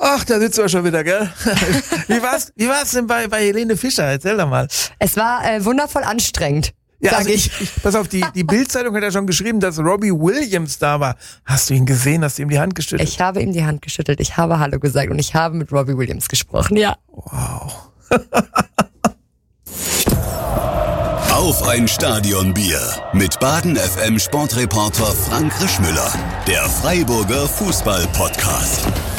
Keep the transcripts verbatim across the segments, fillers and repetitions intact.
Ach, da sitzt du schon wieder, gell? Wie war's, wie war's denn bei, bei Helene Fischer? Erzähl doch mal. Es war äh, wundervoll anstrengend. Ja, also ich, ich, pass auf, die, die Bild-Zeitung hat ja schon geschrieben, dass Robbie Williams da war. Hast du ihn gesehen? Hast du ihm die Hand geschüttelt? Ich habe ihm die Hand geschüttelt, ich habe Hallo gesagt und ich habe mit Robbie Williams gesprochen, ja. Wow. Auf ein Stadionbier mit Baden F M Sportreporter Frank Rischmüller. Der Freiburger Fußball-Podcast.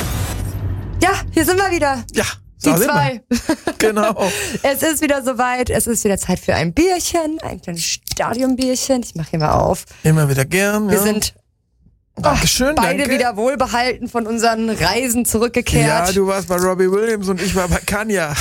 Ja, hier sind wir wieder. Ja. Die zwei. Genau. Es ist wieder soweit. Es ist wieder Zeit für ein Bierchen, ein kleines Stadionbierchen. Ich mache hier mal auf. Immer wieder gern. Wir ja. sind Dankeschön, beide danke. wieder wohlbehalten von unseren Reisen zurückgekehrt. Ja, du warst bei Robbie Williams und ich war bei Kanye.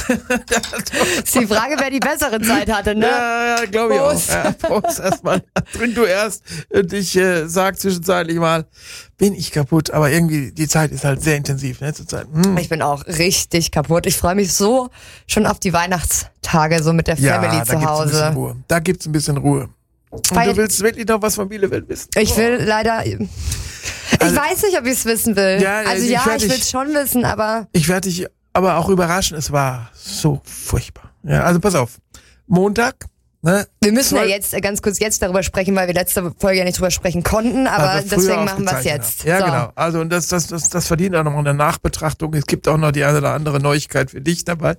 Ist die Frage, wer die bessere Zeit hatte, ne? Ja, ja, glaube ich auch. Prost. Ja, Prost erstmal. Trink du erst und ich äh, sag zwischenzeitlich mal, bin ich kaputt, aber irgendwie die Zeit ist halt sehr intensiv, ne, zur Zeit. Hm. Ich bin auch richtig kaputt. Ich freue mich so schon auf die Weihnachtstage, so mit der Ja, Family da zu gibt's ein bisschen Hause. Ruhe. Da gibt's ein bisschen Ruhe. Und Weil- du willst wirklich noch was von Bielefeld wissen? Ich will leider... Ich Also- weiß nicht, ob ich es wissen will. Ja, also ich ja, werd ich will dich- es schon wissen, aber... Ich werde dich aber auch überraschen, es war so furchtbar. Ja, also pass auf. Montag, ne? Wir müssen ja Zwölf- jetzt äh, ganz kurz jetzt darüber sprechen, weil wir letzte Folge ja nicht drüber sprechen konnten, aber weil wir früher deswegen machen wir es aufgezeichnet jetzt. haben. Ja, so. genau. Also und das, das, das, das verdient auch noch eine Nachbetrachtung. Es gibt auch noch die eine oder andere Neuigkeit für dich dabei.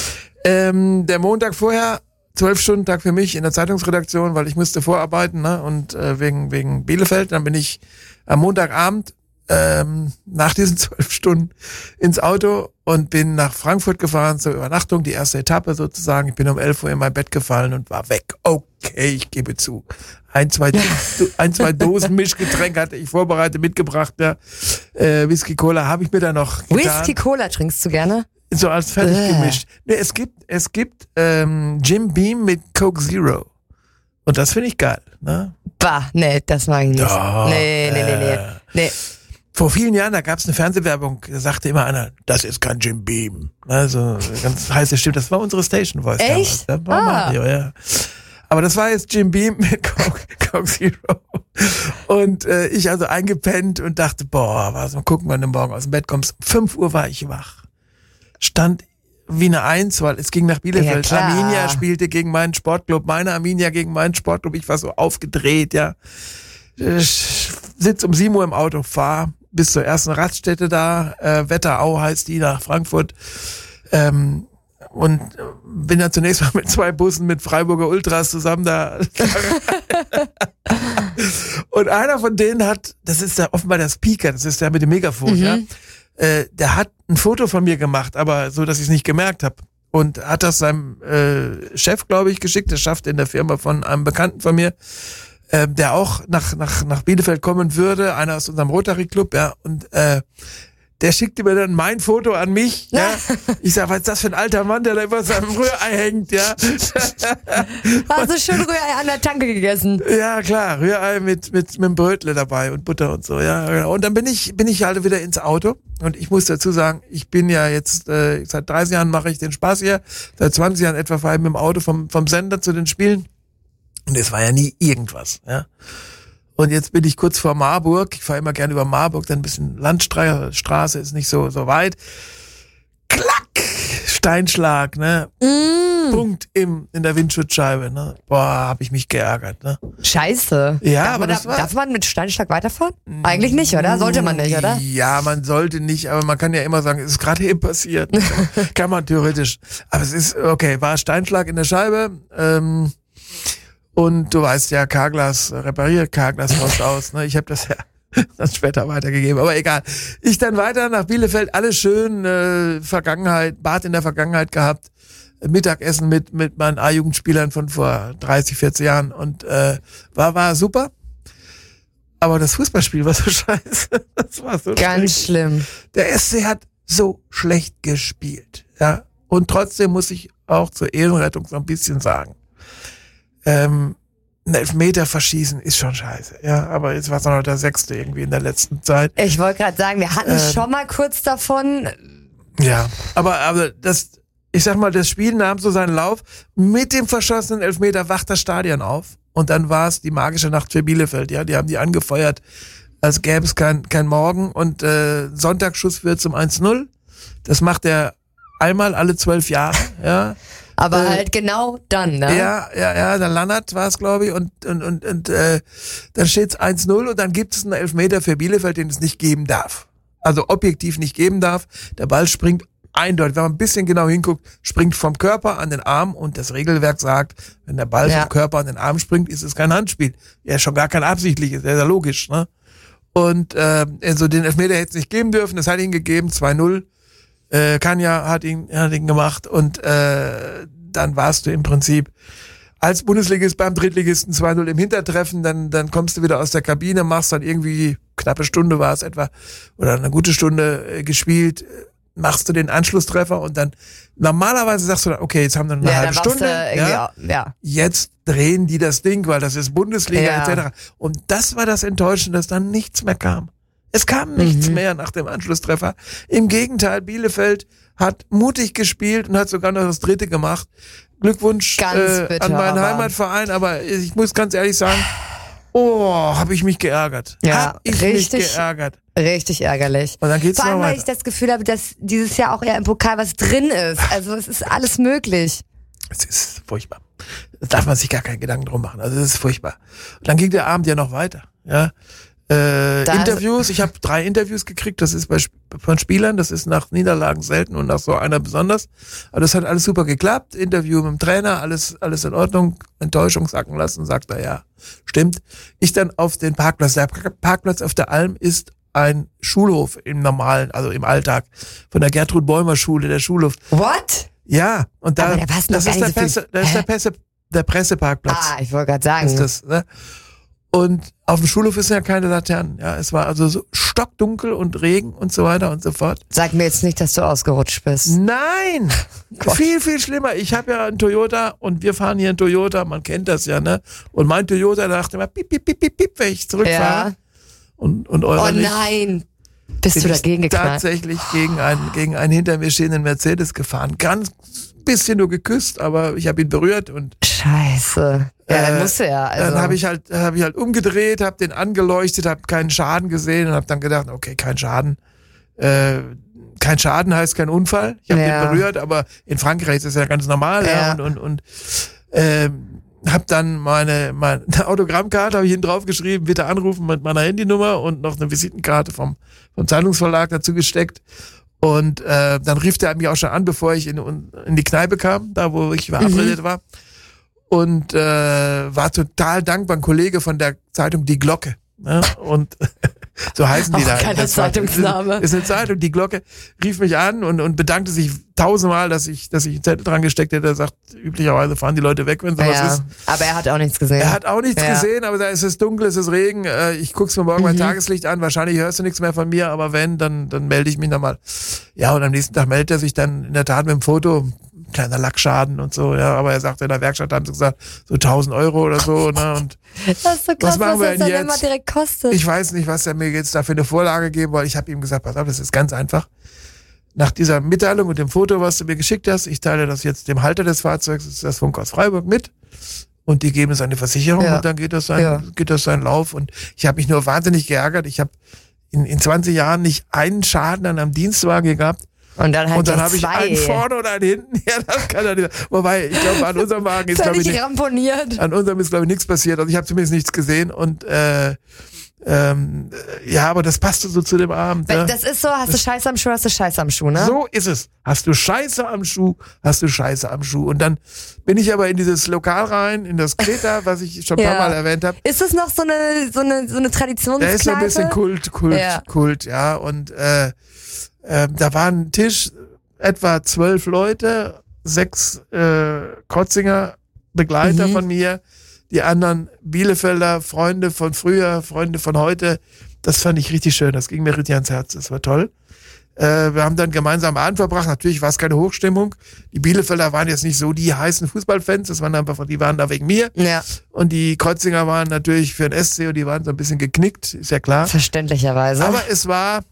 Ähm, der Montag vorher, zwölf Stunden Tag für mich in der Zeitungsredaktion, weil ich musste vorarbeiten, ne? Und äh, wegen wegen Bielefeld. Dann bin ich am Montagabend ähm, nach diesen zwölf Stunden ins Auto und bin nach Frankfurt gefahren zur Übernachtung, die erste Etappe sozusagen. Ich bin um elf Uhr in mein Bett gefallen und war weg. Okay, ich gebe zu. Ein, zwei, ein, zwei Dosen Mischgetränk hatte ich vorbereitet, mitgebracht. Ja. Äh, Whisky Cola habe ich mir da noch getan. Whisky Cola trinkst du gerne? So als fertig Äh. gemischt. Nee, es gibt, es gibt ähm, Jim Beam mit Coke Zero. Und das finde ich geil. Ne? Bah, nee, das mag ich nicht. Doch, nee, nee, nee, nee. äh. nee. Vor vielen Jahren, da gab es eine Fernsehwerbung, da sagte immer einer, das ist kein Jim Beam. Also ganz heiße Stimme, das war unsere Station Voice. Echt? Damals. Das war Ah. Mario, ja. Aber das war jetzt Jim Beam mit Coke, Coke Zero. Und äh, ich also eingepennt und dachte, boah, was, mal gucken, wann du morgen aus dem Bett kommst. Um fünf Uhr war ich wach. Stand wie eine Eins, weil es ging nach Bielefeld. Ja, klar. Arminia spielte gegen meinen Sportclub, meine Arminia gegen meinen Sportclub. Ich war so aufgedreht, ja. Ich sitz um sieben Uhr im Auto, fahr bis zur ersten Raststätte da, äh, Wetterau heißt die, nach Frankfurt. Ähm, und bin dann zunächst mal mit zwei Bussen mit Freiburger Ultras zusammen da. Und einer von denen hat, das ist der offenbar der Speaker, das ist der mit dem Megafon, Mhm. ja. Äh, der hat ein Foto von mir gemacht, aber so, dass ich es nicht gemerkt habe. Und hat das seinem äh, Chef, glaube ich, geschickt. Der schafft in der Firma von einem Bekannten von mir, äh, der auch nach nach nach Bielefeld kommen würde, einer aus unserem Rotary Club, ja. Und äh, der schickte mir dann mein Foto an mich, ja. Ich sag, was ist das für ein alter Mann, der da über seinem Rührei hängt, ja. Hast du schon Rührei an der Tanke gegessen? Ja, klar, Rührei mit, mit, mit einem Brötle dabei und Butter und so, ja. Genau. Und dann bin ich, bin ich halt wieder ins Auto. Und ich muss dazu sagen, ich bin ja jetzt, äh, seit dreißig Jahren mache ich den Spaß hier. Seit zwanzig Jahren etwa fahre ich mit dem Auto vom, vom Sender zu den Spielen. Und es war ja nie irgendwas, ja. Und jetzt bin ich kurz vor Marburg. Ich fahre immer gerne über Marburg, dann ein bisschen Landstraße, ist nicht so, so weit. Klack! Steinschlag, ne? Mm. Punkt im, in der Windschutzscheibe, ne? Boah, hab ich mich geärgert, ne? Scheiße. Ja, darf aber man, das da, war- darf man mit Steinschlag weiterfahren? Eigentlich nicht, oder? Sollte man nicht, oder? Ja, man sollte nicht, aber man kann ja immer sagen, es ist gerade eben passiert. Kann man theoretisch. Aber es ist, okay, war Steinschlag in der Scheibe, ähm, und du weißt ja, Carglass repariert, Carglass raus aus, ne? Ich habe das ja dann später weitergegeben, aber egal. Ich dann weiter nach Bielefeld, alles schön, äh, Vergangenheit, Bad in der Vergangenheit gehabt, Mittagessen mit mit meinen A-Jugendspielern von vor dreißig, vierzig Jahren und äh, war war super. Aber das Fußballspiel war so scheiße. Das war so Ganz schlimm. Der S C hat so schlecht gespielt, ja. Und trotzdem muss ich auch zur Ehrenrettung so ein bisschen sagen, ähm, einen Elfmeter verschießen ist schon scheiße, ja. Aber jetzt war es noch der sechste irgendwie in der letzten Zeit. Ich wollte gerade sagen, wir hatten Ähm. schon mal kurz davon. Ja, aber aber das, ich sag mal, das Spiel nahm so seinen Lauf. Mit dem verschossenen Elfmeter wacht das Stadion auf. Und dann war es die magische Nacht für Bielefeld, ja. Die haben die angefeuert, als gäbe es kein, kein Morgen. Und äh, Sonntagsschuss wird zum eins null. Das macht er einmal alle zwölf Jahre, ja. Aber äh, halt genau dann, ne? Ja, ja, ja, der Lannert war es, glaube ich, und, und, und, und äh, dann steht's eins null und dann gibt es einen Elfmeter für Bielefeld, den es nicht geben darf. Also objektiv nicht geben darf. Der Ball springt eindeutig, wenn man ein bisschen genau hinguckt, springt vom Körper an den Arm und das Regelwerk sagt, wenn der Ball Ja. vom Körper an den Arm springt, ist es kein Handspiel. Ja, schon gar kein absichtliches, das ist ja logisch, ne? Und äh, also den Elfmeter hätte es nicht geben dürfen, das hat ihn gegeben, zwei null. Äh, Kanja hat ihn, hat ihn gemacht und äh, dann warst du im Prinzip als Bundesligist beim Drittligisten zwei null im Hintertreffen, dann dann kommst du wieder aus der Kabine, machst dann irgendwie, knappe Stunde war es etwa, oder eine gute Stunde äh, gespielt, machst du den Anschlusstreffer und dann normalerweise sagst du dann, okay, jetzt haben wir eine Ja, halbe dann warst Stunde, du irgendwie, ja, ja. jetzt drehen die das Ding, weil das ist Bundesliga Ja. et cetera. Und das war das Enttäuschende, dass dann nichts mehr kam. Es kam nichts Mhm. mehr nach dem Anschlusstreffer. Im Gegenteil, Bielefeld hat mutig gespielt und hat sogar noch das Dritte gemacht. Glückwunsch Ganz äh, bitter, an meinen aber- Heimatverein, aber ich muss ganz ehrlich sagen, oh, habe ich mich geärgert. Ja, hab ich richtig. mich geärgert. Richtig ärgerlich. Und dann geht's Vor allem, noch weil ich weiter. das Gefühl habe, dass dieses Jahr auch eher im Pokal was drin ist. Also es ist alles möglich. Es ist furchtbar. Da darf man sich gar keinen Gedanken drum machen. Also es ist furchtbar. Und dann ging der Abend ja noch weiter. Ja. Äh, Da- Interviews, ich habe drei Interviews gekriegt, das ist bei Sp- von Spielern, das ist nach Niederlagen selten und nach so einer besonders. Aber das hat alles super geklappt. Interview mit dem Trainer, alles alles in Ordnung. Enttäuschung sacken lassen, sagt er, ja, stimmt. Ich dann auf den Parkplatz. Der Parkplatz auf der Alm ist ein Schulhof im normalen, also im Alltag, von der Gertrud Bäumer Schule, der Schulhof. What? Ja, und da, Aber da passen doch das gar ist der, nicht so viel- Presse, das ist Hä? der, Presse, der Presseparkplatz. Ah, ich wollte gerade sagen. Ist das, ne? Und auf dem Schulhof ist ja keine Laternen. Ja, es war also so stockdunkel und Regen und so weiter und so fort. Sag mir jetzt nicht, dass du ausgerutscht bist. Nein! Gott. Viel, viel schlimmer. Ich habe ja einen Toyota und wir fahren hier einen Toyota, man kennt das ja, ne? Und mein Toyota dachte immer, piep, piep, piep, piep, piep, wenn ich zurückfahre. Ja. Und, und eurer Oh nicht. nein. Bist Bin du ich dagegen geknallt? tatsächlich gegen einen, gegen einen hinter mir stehenden Mercedes gefahren. Ganz bisschen nur geküsst, aber ich habe ihn berührt und Scheiße. Ja, Äh, dann musst du ja. Also. dann habe ich halt, habe ich halt umgedreht, habe den angeleuchtet, habe keinen Schaden gesehen und habe dann gedacht, okay, kein Schaden. Äh, kein Schaden heißt kein Unfall. Ich habe Ja. den berührt, aber in Frankreich ist das ja ganz normal. Ja. Ja. Und und und ähm, habe dann meine meine Autogrammkarte habe ich hinten drauf geschrieben, bitte anrufen mit meiner Handynummer und noch eine Visitenkarte vom vom Zeitungsverlag dazu gesteckt. Und äh, dann rief der mich auch schon an, bevor ich in, in die Kneipe kam, da wo ich verabredet Mhm. war. Und äh, war total dankbar, ein Kollege von der Zeitung Die Glocke. Ne? Und so heißen die Auch da. geiler Das war- Zeitungsname. Ist eine Zeitung, Die Glocke, rief mich an und, und bedankte sich tausendmal, dass ich, dass ich einen Zettel dran gesteckt hätte. Er sagt, üblicherweise fahren die Leute weg, wenn sowas ja. ist. Aber er hat auch nichts gesehen. Er hat auch nichts Ja. gesehen, aber da ist es dunkel, es ist Regen. Äh, ich guck's mir morgen Mhm. mein Tageslicht an. Wahrscheinlich hörst du nichts mehr von mir, aber wenn, dann, dann melde ich mich nochmal. Ja, und am nächsten Tag meldet er sich dann in der Tat mit dem Foto. Kleiner Lackschaden und so, ja. Aber er sagte, in der Werkstatt haben sie gesagt, so tausend Euro oder so, ne. Und Das ist so krass, Was machen was wir das denn dann immer jetzt? direkt kostet. ich weiß nicht, was er mir jetzt da für eine Vorlage geben wollte. Ich habe ihm gesagt, pass auf, das ist ganz einfach. Nach dieser Mitteilung und dem Foto, was du mir geschickt hast, ich teile das jetzt dem Halter des Fahrzeugs, das ist das Funkhaus Freiburg, mit. Und die geben es an die Versicherung Ja. und dann geht das sein, Ja. geht das seinen Lauf. Und ich habe mich nur wahnsinnig geärgert. Ich habe in, in zwanzig Jahren nicht einen Schaden an einem Dienstwagen gehabt. Und dann halt Und dann noch habe ich zwei. einen vorne und einen hinten. Ja, das kann er nicht. Wobei, ich glaube, an unserem Wagen ist, glaube ich, Völlig nicht, ramponiert. an unserem ist, glaube ich, nichts passiert. Also ich habe zumindest nichts gesehen. Und äh, ähm, ja, aber das passte so zu dem Abend. Ja. Das ist so, hast du Scheiße am Schuh, hast du Scheiße am Schuh, ne? So ist es. Hast du Scheiße am Schuh, hast du Scheiße am Schuh. Und dann bin ich aber in dieses Lokal rein, in das Kreta, was ich schon ein paar Ja. Mal erwähnt habe. Ist es noch so eine, so eine, so eine Da Traditionskneipe? ist so ein bisschen Kult, Kult, Ja. Kult, ja. Und äh, äh, da war ein Tisch, etwa zwölf Leute, sechs äh, Kotzinger Begleiter Mhm. von mir, die anderen Bielefelder, Freunde von früher, Freunde von heute. Das fand ich richtig schön, das ging mir richtig ans Herz, das war toll. Äh, wir haben dann gemeinsam Abend verbracht, natürlich war es keine Hochstimmung. Die Bielefelder waren jetzt nicht so die heißen Fußballfans, das waren einfach, die waren da wegen mir. Ja, Und die Kreuzinger waren natürlich für den S C und die waren so ein bisschen geknickt, ist ja klar. verständlicherweise. Aber es war,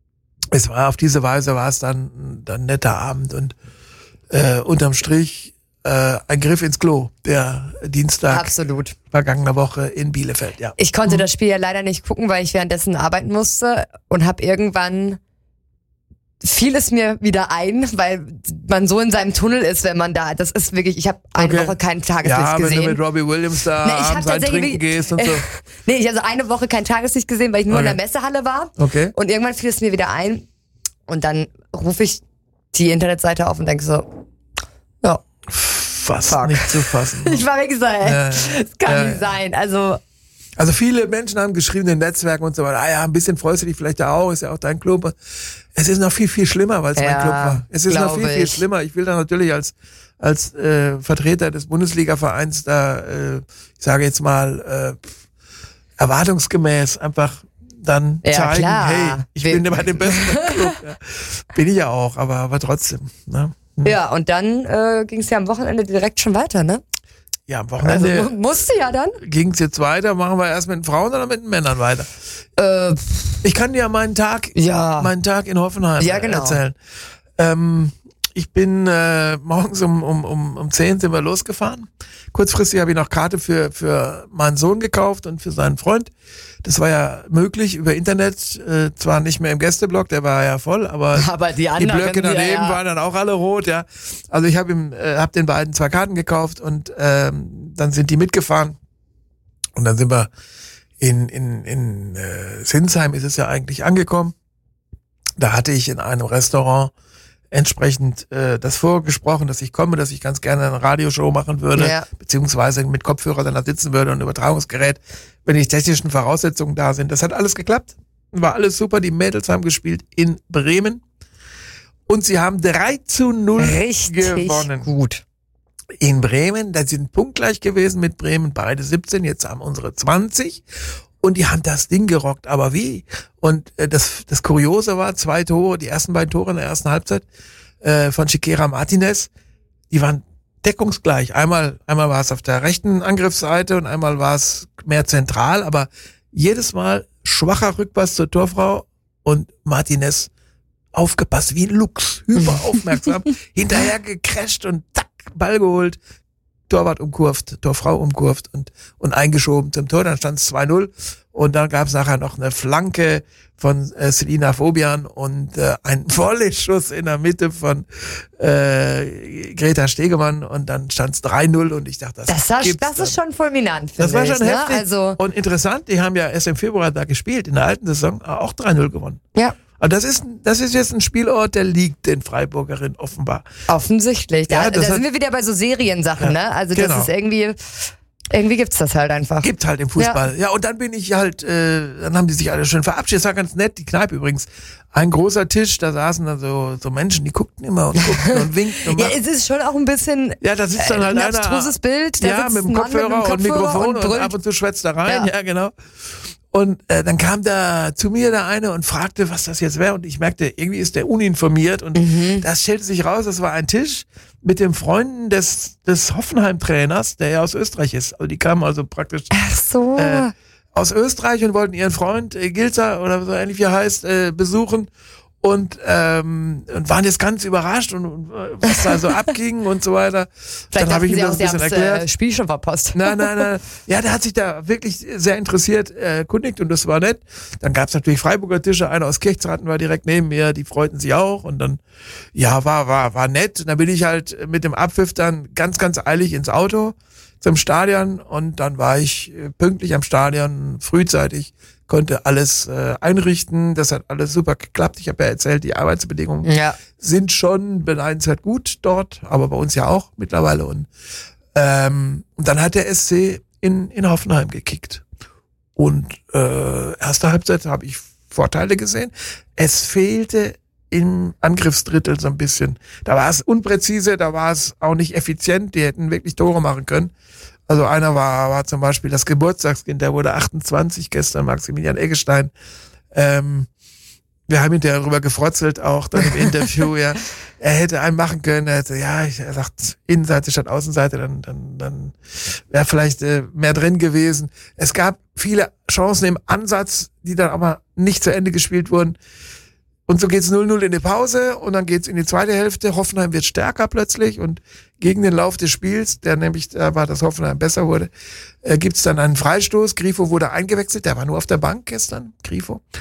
es war auf diese Weise war es dann, dann ein netter Abend und äh, unterm Strich äh, ein Griff ins Klo, der Dienstag Absolut. vergangener Woche in Bielefeld, ja. Ich konnte das Spiel ja leider nicht gucken, weil ich währenddessen arbeiten musste und habe irgendwann fiel es mir wieder ein, weil man so in seinem Tunnel ist, wenn man da, das ist wirklich, ich habe eine Okay. Woche kein Tageslicht Ja, wenn gesehen. du mit Robbie Williams da Nee, ich hab abends ein tatsächlich- Trinken gehst und so. Nee, ich habe also eine Woche kein Tageslicht gesehen, weil ich nur Okay. in der Messehalle war. Okay. Und irgendwann fiel es mir wieder ein. Und dann rufe ich die Internetseite auf und denke so, ja, Fast Fuck. nicht zu fassen. ich war wirklich so, ey, Ja, das kann ja, nicht sein. Also, Also viele Menschen haben geschrieben in den Netzwerken und so weiter, ah ja, ein bisschen freust du dich vielleicht da auch, ist ja auch dein Club. Es ist noch viel, viel schlimmer, weil es mein Ja, Club war. Es ist noch glaub viel, viel ich. schlimmer. Ich will da natürlich als als äh, Vertreter des Bundesliga-Vereins da, äh, ich sage jetzt mal, äh, erwartungsgemäß einfach dann Ja, zeigen, klar. hey, ich Wir- bin bei dem besten Club. Ja. Bin ich ja auch, aber, aber trotzdem. Ne? ja, und dann äh, ging es ja am Wochenende direkt schon weiter, ne? Ja, am Also Wochenende mu- musste ja dann. ging es jetzt weiter. Machen wir erst mit den Frauen oder mit den Männern weiter? Äh, Ich kann dir meinen Tag, Ja. meinen Tag in Hoffenheim Ja, genau. erzählen. Ähm, ich bin äh, morgens um, um, um, um zehn sind wir losgefahren. Kurzfristig habe ich noch Karte für, für meinen Sohn gekauft und für seinen Freund. Das war ja möglich über Internet, äh, zwar nicht mehr im Gästeblock, der war ja voll, aber, Aber die die anderen, Blöcke daneben ja, ja. waren dann auch alle rot, ja. Also ich habe ihm, äh, hab den beiden zwei Karten gekauft und ähm, dann sind die mitgefahren und dann sind wir in in in äh, Sinsheim ist es ja eigentlich angekommen. Da hatte ich in einem Restaurant entsprechend äh, das vorgesprochen, dass ich komme, dass ich ganz gerne eine Radioshow machen würde, Ja. beziehungsweise mit Kopfhörer dann da sitzen würde und Übertragungsgerät, wenn die technischen Voraussetzungen da sind. Das hat alles geklappt, war alles super. Die Mädels haben gespielt in Bremen und sie haben drei zu null Richtig gewonnen. gut. In Bremen, da sind punktgleich gewesen mit Bremen, beide siebzehn, jetzt haben unsere zwanzig und die haben das Ding gerockt, aber wie? Und äh, das das Kuriose war, zwei Tore, die ersten beiden Tore in der ersten Halbzeit äh, von Chiquera Martinez, die waren deckungsgleich. Einmal einmal war es auf der rechten Angriffsseite und einmal war es mehr zentral, aber jedes Mal schwacher Rückpass zur Torfrau und Martinez aufgepasst wie ein Luchs, hyper aufmerksam, hinterher gecrasht und zack, Ball geholt, Torwart umkurvt, Torfrau umkurvt und und eingeschoben zum Tor, dann stand es zwei null und dann gab es nachher noch eine Flanke von äh, Selina Fobian und äh, ein Volley-Schuss in der Mitte von äh, Greta Stegemann und dann stand es drei null und ich dachte, das, Das, war, gibt's das ist dann. schon fulminant, Das finde war ich, schon ne? heftig Also, und interessant, die haben ja erst im Februar da gespielt, in der alten Saison auch drei null gewonnen. ja, Aber das ist, das ist jetzt ein Spielort, der liegt den Freiburgerinnen offenbar. offensichtlich. Da, Ja, das da hat- sind wir wieder bei so Seriensachen, Ja, ne? Also genau. das ist irgendwie, irgendwie gibt's das halt einfach. Gibt halt im Fußball. Ja, und dann bin ich halt, äh, dann haben die sich alle schön verabschiedet. Das war ganz nett, die Kneipe übrigens. Ein großer Tisch, da saßen dann so, so Menschen, die guckten immer und guckten und winkten und Ja, machten. es ist schon auch ein bisschen Ja, da sitzt dann äh, halt ein einer. abstruses Bild. Da Ja, sitzt mit dem ein Mann Kopfhörer, mit einem und Kopfhörer Mikrofon und, und brüllt. ab und zu schwätzt da rein. Ja, Ja. genau. Und äh, dann kam da zu mir der eine und fragte, was das jetzt wäre. Und ich merkte, irgendwie ist der uninformiert. Und Mhm. das stellte sich raus, das war ein Tisch mit den Freunden des, des Hoffenheim-Trainers, der ja aus Österreich ist. Also die kamen also praktisch Ach so. äh, aus Österreich und wollten ihren Freund äh, Gilzer oder so ähnlich wie er heißt, äh, besuchen. Und, ähm, und waren jetzt ganz überrascht und, und äh, was da so abging und so weiter. Vielleicht Dann habe ich dachten ihm sie das auch, ein sie bisschen haben erklärt. das äh, Spiel schon verpasst. Nein, nein, nein. Ja, der hat sich da wirklich sehr interessiert äh, erkundigt und das war nett. Dann gab's natürlich Freiburger Tische, einer aus Kirchzraten war direkt neben mir, die freuten sich auch und dann, ja, war, war, war nett. Und dann bin ich halt mit dem Abpfiff dann ganz, ganz eilig ins Auto zum Stadion und dann war ich äh, pünktlich am Stadion, frühzeitig, konnte alles äh, einrichten. Das hat alles super geklappt. Ich habe ja erzählt, die Arbeitsbedingungen Ja. sind schon beneidenswert gut dort, aber bei uns ja auch mittlerweile. Und, ähm, und dann hat der S C in, in Hoffenheim gekickt. Und äh, erste Halbzeit habe ich Vorteile gesehen. Es fehlte im Angriffsdrittel so ein bisschen. Da war es unpräzise, da war es auch nicht effizient. Die hätten wirklich Tore machen können. Also einer war, war zum Beispiel das Geburtstagskind, der wurde achtundzwanzig gestern, Maximilian Eggestein. Ähm, wir haben hinterher darüber gefrotzelt, auch dann im Interview, ja. Er hätte einen machen können, er hätte, ja, ich, er sagt, Innenseite statt Außenseite, dann, dann, dann wäre vielleicht äh, mehr drin gewesen. Es gab viele Chancen im Ansatz, die dann aber nicht zu Ende gespielt wurden. Und so geht's null null in die Pause und dann geht's in die zweite Hälfte. Hoffenheim wird stärker plötzlich und gegen den Lauf des Spiels, der nämlich da war, dass Hoffenheim besser wurde, äh, gibt's dann einen Freistoß. Grifo wurde eingewechselt, der war nur auf der Bank gestern, Grifo.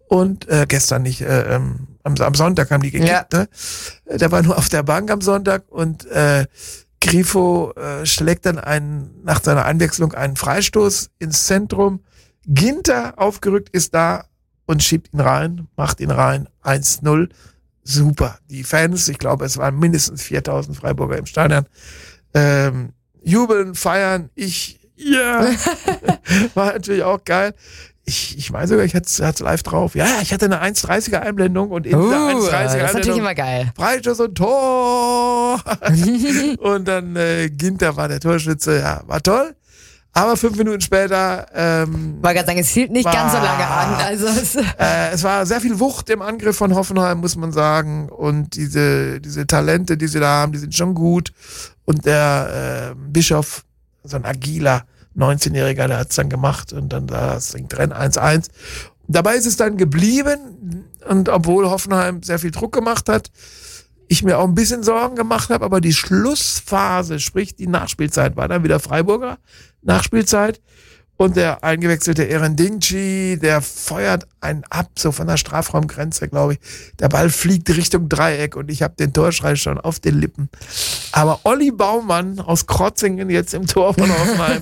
Und äh, gestern nicht, äh, ähm, am, am Sonntag haben die gekickt, Ja. ne? Der war nur auf der Bank am Sonntag und äh, Grifo äh, schlägt dann einen, nach seiner Einwechslung einen Freistoß ins Zentrum. Ginter aufgerückt ist da und schiebt ihn rein, macht ihn rein, eins null. Super. Die Fans, ich glaube, es waren mindestens viertausend Freiburger im Stadion, ähm, jubeln, feiern. Ich, ja, war natürlich auch geil. Ich, ich meine sogar, ich hatte es live drauf. Ja, ich hatte eine eins dreißiger Einblendung und in Uh, der eins dreißiger das ist natürlich Einblendung immer geil. Freistoß und Tor. Und dann äh, Ginter war der Torschütze. Ja, war toll. Aber fünf Minuten später ähm, Wollte gerade sagen, es hielt nicht war, ganz so lange an. Also es, äh, es war sehr viel Wucht im Angriff von Hoffenheim, muss man sagen. Und diese, diese Talente, die sie da haben, die sind schon gut. Und der äh, Bischof, so ein agiler neunzehnjähriger, der hat's dann gemacht und dann da das Ding drin, eins eins. Dabei ist es dann geblieben und obwohl Hoffenheim sehr viel Druck gemacht hat, ich mir auch ein bisschen Sorgen gemacht habe, aber die Schlussphase, sprich die Nachspielzeit, war dann wieder Freiburger Nachspielzeit und der eingewechselte Erendinci, der feuert einen ab, so von der Strafraumgrenze, glaube ich. Der Ball fliegt Richtung Dreieck und ich habe den Torschrei schon auf den Lippen. Aber Olli Baumann aus Krotzingen, jetzt im Tor von Hoffenheim,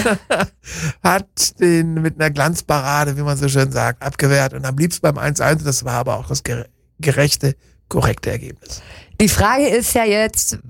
hat den mit einer Glanzparade, wie man so schön sagt, abgewehrt und am liebsten beim eins eins, das war aber auch das gerechte, korrekte Ergebnis. die Frage ist ja jetzt,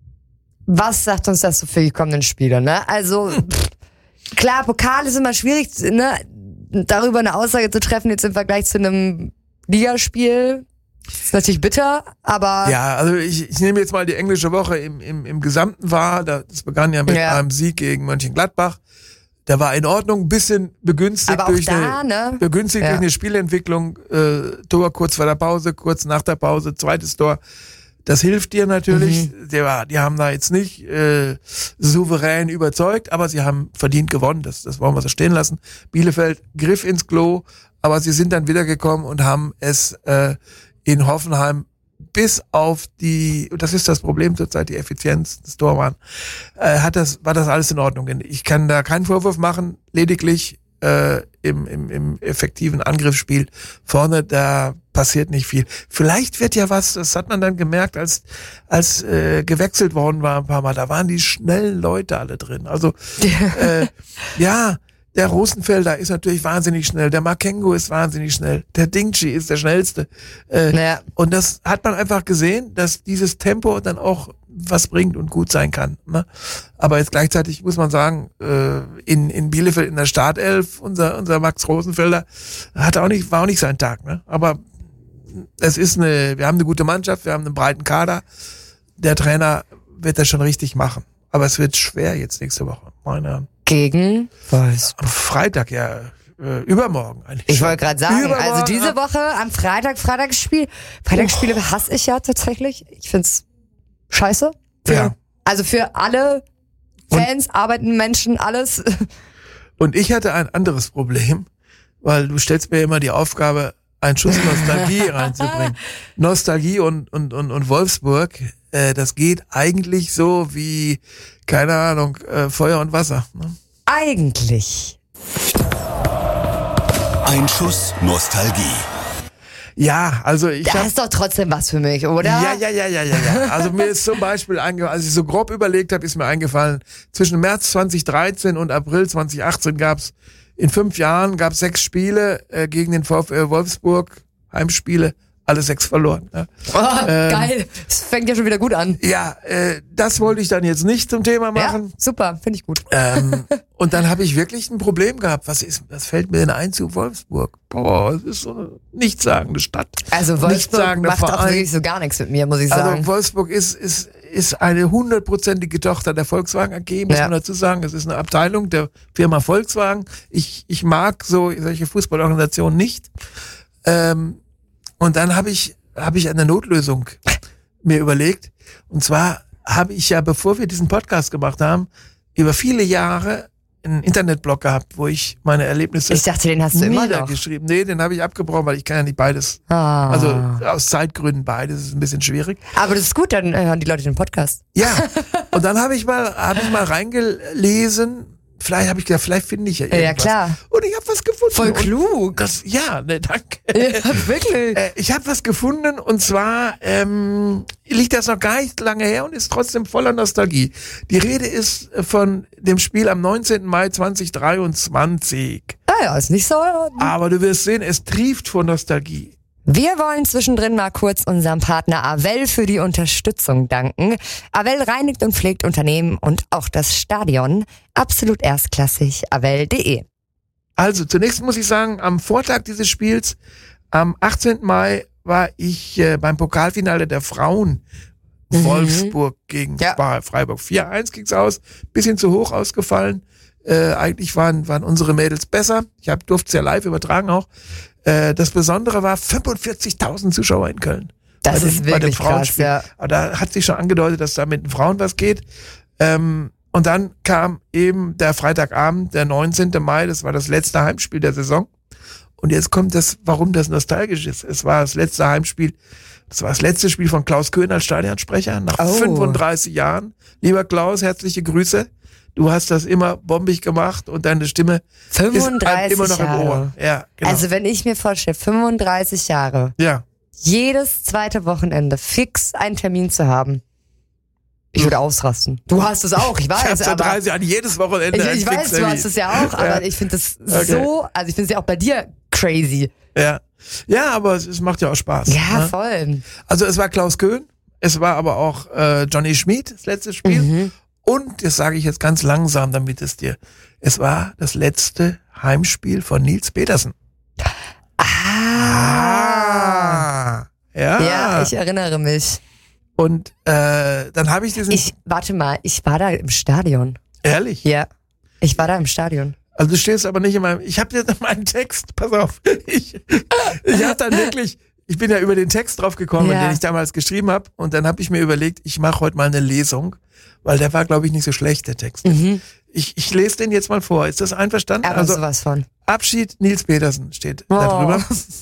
was sagt uns das so für die kommenden Spiele, ne? Also, pff, klar, Pokal ist immer schwierig, ne? Darüber eine Aussage zu treffen, jetzt im Vergleich zu einem Ligaspiel. Ist natürlich bitter, aber Ja, also ich, ich nehme jetzt mal die englische Woche im, im, im Gesamten wahr. Das begann ja mit Ja. einem Sieg gegen Mönchengladbach. Der war in Ordnung, ein bisschen begünstigt aber auch durch da, eine, ne? begünstigt Ja. durch eine Spielentwicklung. Äh, Tor kurz vor der Pause, kurz nach der Pause, zweites Tor. Das hilft dir natürlich. Mhm. Die, war- die haben da jetzt nicht äh, souverän überzeugt, aber sie haben verdient gewonnen. Das, das wollen wir so stehen lassen. Bielefeld griff ins Klo, aber sie sind dann wiedergekommen und haben es äh, in Hoffenheim bis auf die, das ist das Problem zurzeit, die Effizienz des Tormann, äh, hat das, war das alles in Ordnung. Ich kann da keinen Vorwurf machen, lediglich äh, im, im, im effektiven Angriffsspiel vorne, da passiert nicht viel. Vielleicht wird ja was, das hat man dann gemerkt, als als äh, gewechselt worden war ein paar Mal, da waren die schnellen Leute alle drin. Also äh, ja, der Rosenfelder ist natürlich wahnsinnig schnell, der Makengo ist wahnsinnig schnell, der Dingchi ist der schnellste. Äh, Ja. Und das hat man einfach gesehen, dass dieses Tempo dann auch was bringt und gut sein kann. Ne? Aber jetzt gleichzeitig muss man sagen, äh, in, in Bielefeld in der Startelf, unser, unser Max Rosenfelder, hat auch nicht, war auch nicht sein Tag. Ne? Aber es ist eine, wir haben eine gute Mannschaft, wir haben einen breiten Kader. Der Trainer wird das schon richtig machen. Aber es wird schwer jetzt nächste Woche. Meine, Gegen Wolfsburg. am Freitag, ja, äh, übermorgen eigentlich. Ich wollte gerade sagen, Übermorgen, also diese Woche am Freitag, Freitagsspiel. Freitagsspiele hasse ich ja tatsächlich. Ich find's scheiße. Für, Ja. Also für alle Fans, arbeitenden Menschen, alles. Und ich hatte ein anderes Problem, weil du stellst mir immer die Aufgabe, einen Schuss Nostalgie reinzubringen. Nostalgie und, und, und, und Wolfsburg, äh, das geht eigentlich so wie, keine Ahnung, äh, Feuer und Wasser. Ne? Eigentlich. Ein Schuss Nostalgie. Ja, also ich Das hab, ist doch trotzdem was für mich, oder? Ja, ja, ja, ja, ja, ja. Also mir ist zum Beispiel eingefallen, als ich so grob überlegt habe, ist mir eingefallen, zwischen März zwanzig dreizehn und April zwanzig achtzehn gab's in fünf Jahren gab's sechs Spiele äh, gegen den VfL Wolfsburg, Heimspiele, alle sechs verloren. Ne? Oh, Ähm, geil. Das fängt ja schon wieder gut an. Ja, äh, das wollte ich dann jetzt nicht zum Thema Ja, machen. super, finde ich gut. Ähm, und dann habe ich wirklich ein Problem gehabt. Was ist, was fällt mir denn ein zu Wolfsburg? Boah, es ist so eine nichtssagende Stadt. Also Wolfsburg Nichtssagender macht auch Verein. wirklich so gar nichts mit mir, muss ich Also sagen. Wolfsburg ist, ist, ist eine hundertprozentige Tochter der Volkswagen A G, muss Ja. man dazu sagen. Es ist eine Abteilung der Firma Volkswagen. Ich, ich mag so solche Fußballorganisationen nicht. Ähm, und dann habe ich, habe ich eine Notlösung mir überlegt. Und zwar habe ich ja, bevor wir diesen Podcast gemacht haben, über viele Jahre einen Internetblog gehabt, wo ich meine Erlebnisse Ich dachte, den hast du immer noch. niedergeschrieben. Nee, den habe ich abgebrochen, weil ich kann ja nicht beides. Ah. Also aus Zeitgründen beides ist ein bisschen schwierig. Aber das ist gut, dann hören die Leute den Podcast. Ja, und dann habe ich mal habe ich mal reingelesen, vielleicht habe ich gedacht, vielleicht finde ich ja irgendwas. Ja, klar. Und ich habe was gefunden. Voll klug. Und das, ja, ne, danke. Ja, wirklich. Äh, ich habe was gefunden und zwar ähm, liegt das noch gar nicht lange her und ist trotzdem voller Nostalgie. Die Rede ist von dem Spiel am neunzehnten Mai zweitausenddreiundzwanzig. Ah ja, ist nicht so. Aber du wirst sehen, es trieft vor Nostalgie. Wir wollen zwischendrin mal kurz unserem Partner Avell für die Unterstützung danken. Avell reinigt und pflegt Unternehmen und auch das Stadion. Absolut erstklassig, avell punkt de. Also zunächst muss ich sagen, am Vortag dieses Spiels, am achtzehnten Mai, war ich äh, beim Pokalfinale der Frauen Mhm. Wolfsburg gegen Ja. Freiburg. vier eins ging's aus, bisschen zu hoch ausgefallen. Äh, eigentlich waren, waren unsere Mädels besser. Ich hab, durfte es ja live übertragen auch. Äh, das Besondere war fünfundvierzigtausend Zuschauer in Köln. Das Bei ist den- bei wirklich den krass, Frauenspielen. ja. Aber da hat sich schon angedeutet, dass da mit den Frauen was geht. Ähm, und dann kam eben der Freitagabend, der neunzehnten Mai, das war das letzte Heimspiel der Saison. Und jetzt kommt das, warum das nostalgisch ist. Es war das letzte Heimspiel, das war das letzte Spiel von Klaus Köhn als Stadionsprecher nach Oh. fünfunddreißig Jahren. Lieber Klaus, herzliche Grüße. Du hast das immer bombig gemacht und deine Stimme ist einem fünfunddreißig immer noch im Jahre. Ohr. Ja, genau. Also wenn ich mir vorstelle, fünfunddreißig Jahre, ja. jedes zweite Wochenende fix einen Termin zu haben, ich würde ausrasten. Du hast es auch, ich Ich habe weiß, seit aber dreißig Jahren jedes Wochenende ich, einen ich weiß, du Fixtermin. hast es ja auch, aber Ja. ich finde das Okay. so, also ich finde es ja auch bei dir crazy. Ja, ja, aber es, es macht ja auch Spaß. Ja, ne? voll. Also es war Klaus Köhn, es war aber auch äh, Johnny Schmid, das letzte Spiel. Mhm. Und, das sage ich jetzt ganz langsam, damit es dir, es war das letzte Heimspiel von Nils Petersen. Ah. Ja. Ja, ich erinnere mich. Und äh, dann habe ich diesen, Ich, warte mal, ich war da im Stadion. ehrlich, Ja, ich war da im Stadion. also du stehst aber nicht in meinem, ich habe dir meinen Text, pass auf, ich, ich habe dann wirklich, ich bin ja über den Text drauf gekommen, Ja. den ich damals geschrieben habe und dann habe ich mir überlegt, ich mache heute mal eine Lesung, weil der war, glaube ich, nicht so schlecht, der Text. Mhm. Ich, ich lese den jetzt mal vor, ist das einverstanden? Aber Also sowas von. Abschied Nils Petersen steht Oh. da drüber.